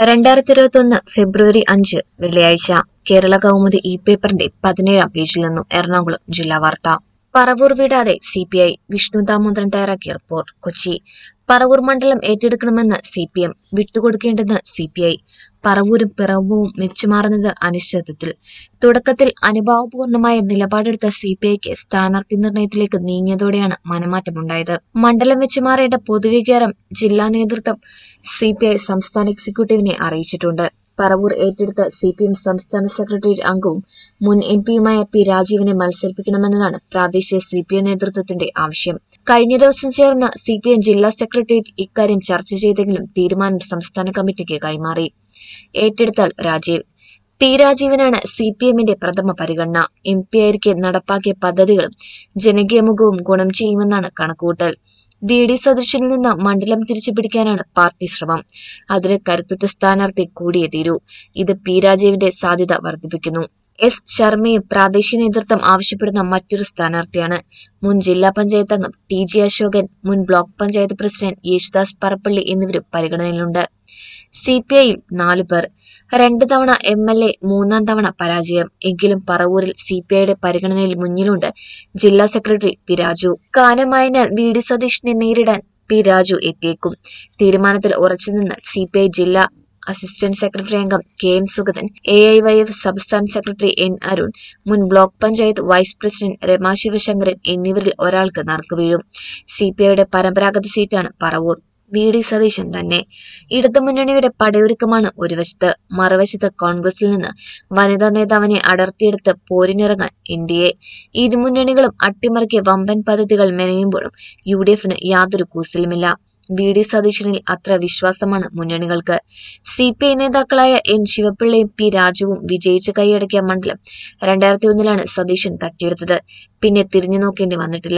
2021 ഫെബ്രുവരി 5 വെള്ളിയാഴ്ച കേരള കൗമുദി പേപ്പറിന്റെ 17-ാം പേജിൽ നിന്നും എറണാകുളം ജില്ലാ വാർത്ത. പറവൂർ വിടാതെ സിപിഐ വിഷ്ണു ദാമോദരൻ തയ്യാറാക്കിയ റിപ്പോർട്ട്. കൊച്ചി. പറവൂർ മണ്ഡലം ഏറ്റെടുക്കണമെന്ന് സിപിഎം, വിട്ടുകൊടുക്കേണ്ടെന്ന് സിപിഐ. പറവൂരും പിറവവും മെച്ചുമാറുന്നത് അനിശ്ചിതത്വത്തിൽ. തുടക്കത്തിൽ അനുഭാവപൂർണമായ നിലപാടെടുത്ത സിപിഐക്ക് സ്ഥാനാർത്ഥി നിർണയത്തിലേക്ക് നീങ്ങിയതോടെയാണ് മനമാറ്റമുണ്ടായത്. മണ്ഡലം വെച്ചുമാറേണ്ട പൊതുവികാരം ജില്ലാ നേതൃത്വം സിപിഐ സംസ്ഥാന എക്സിക്യൂട്ടീവിനെ അറിയിച്ചിട്ടുണ്ട്. പറവൂർ ഏറ്റെടുത്ത സിപിഎം സംസ്ഥാന സെക്രട്ടേറിയറ്റ് അംഗവും മുൻ എംപിയുമായ പി രാജീവിനെ മത്സരിപ്പിക്കണമെന്നതാണ് പ്രാദേശിക സിപിഎം നേതൃത്വത്തിന്റെ ആവശ്യം. കഴിഞ്ഞ ദിവസം ചേർന്ന സിപിഎം ജില്ലാ സെക്രട്ടേറിയറ്റ് ഇക്കാര്യം ചർച്ച ചെയ്തെങ്കിലും തീരുമാനം സംസ്ഥാന കമ്മിറ്റിക്ക് കൈമാറി. ഏറ്റെടുത്താൽ രാജീവ്. പി രാജീവിനാണ് സിപിഎമ്മിന്റെ പ്രഥമ പരിഗണന. എംപിയായിരിക്കെ നടപ്പാക്കിയ പദ്ധതികളും ജനകീയമുഖവും ഗുണം ചെയ്യുമെന്നാണ് കണക്കുകൂട്ടൽ. വി.ഡി. സതീശനിൽ നിന്ന് മണ്ഡലം തിരിച്ചുപിടിക്കാനാണ് പാർട്ടി ശ്രമം. അതിന് കരുത്തുറ്റ സ്ഥാനാർത്ഥി കൂടിയേ തീരൂ. ഇത് പി രാജീവിന്റെ സാധ്യത വർദ്ധിപ്പിക്കുന്നു. എസ് ശർമ്മയും പ്രാദേശിക നേതൃത്വം ആവശ്യപ്പെടുന്ന മറ്റൊരു സ്ഥാനാർത്ഥിയാണ്. മുൻ ജില്ലാ പഞ്ചായത്ത് അംഗം ടി.ജി. അശോകൻ, മുൻ ബ്ലോക്ക് പഞ്ചായത്ത് പ്രസിഡന്റ് യേശുദാസ് പറപ്പള്ളി എന്നിവരും പരിഗണനയിലുണ്ട്. സിപിഐയിൽ 4 പേർ. 2 തവണ എംഎൽഎ, 3-ാം തവണ പരാജയം. എങ്കിലും പറവൂരിൽ സിപിഐയുടെ പരിഗണനയിൽ മുന്നിലുണ്ട് ജില്ലാ സെക്രട്ടറി പി രാജു. കാലമായതിനാൽ വി.ഡി. സതീശനെ നേരിടാൻ പി രാജു എത്തിയേക്കും. തീരുമാനത്തിൽ ഉറച്ചുനിന്ന് സിപിഐ ജില്ലാ അസിസ്റ്റന്റ് സെക്രട്ടറി അംഗം കെ.എൻ. സുഗതൻ, എഐവൈഎഫ് സംസ്ഥാന സെക്രട്ടറി എൻ. അരുൺ, മുൻ block panchayat vice president Rama Sivasankaran എന്നിവരിൽ ഒരാൾക്ക് നറുക്കുവീഴും. സിപിഐയുടെ പരമ്പരാഗത സീറ്റാണ് പറവൂർ. വി.ഡി. സതീശൻ തന്നെ. ഇടതുമുന്നണിയുടെ പടയൊരുക്കമാണ് ഒരു വശത്ത്. മറുവശത്ത് കോൺഗ്രസിൽ നിന്ന് വനിതാ നേതാവിനെ അടർത്തിയെടുത്ത് പോരിനിറങ്ങാൻ എൻ.ഡി.എ. ഇരുമുന്നണികളും അട്ടിമറിക്കിയ വമ്പൻ പദ്ധതികൾ മെനയുമ്പോഴും യു.ഡി.എഫിന് യാതൊരു കൂസലുമില്ല. വി.ഡി. സതീശനിൽ അത്ര വിശ്വാസമാണ് മുന്നണികൾക്ക്. സിപിഐ നേതാക്കളായ എൻ. ശിവപിള്ളയും പി രാജുവും വിജയിച്ച് കൈയടക്കിയ മണ്ഡലം 2001-ലാണ് സതീശൻ തട്ടിയെടുത്തത്. പിന്നെ തിരിഞ്ഞു നോക്കേണ്ടി വന്നിട്ടില്ല.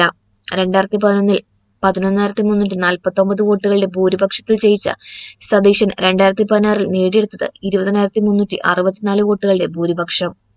2011-ൽ 11,349 വോട്ടുകളുടെ ഭൂരിപക്ഷത്തിൽ ജയിച്ച സതീശൻ 2016-ൽ നേടിയെടുത്തത് 20,364 വോട്ടുകളുടെ ഭൂരിപക്ഷം.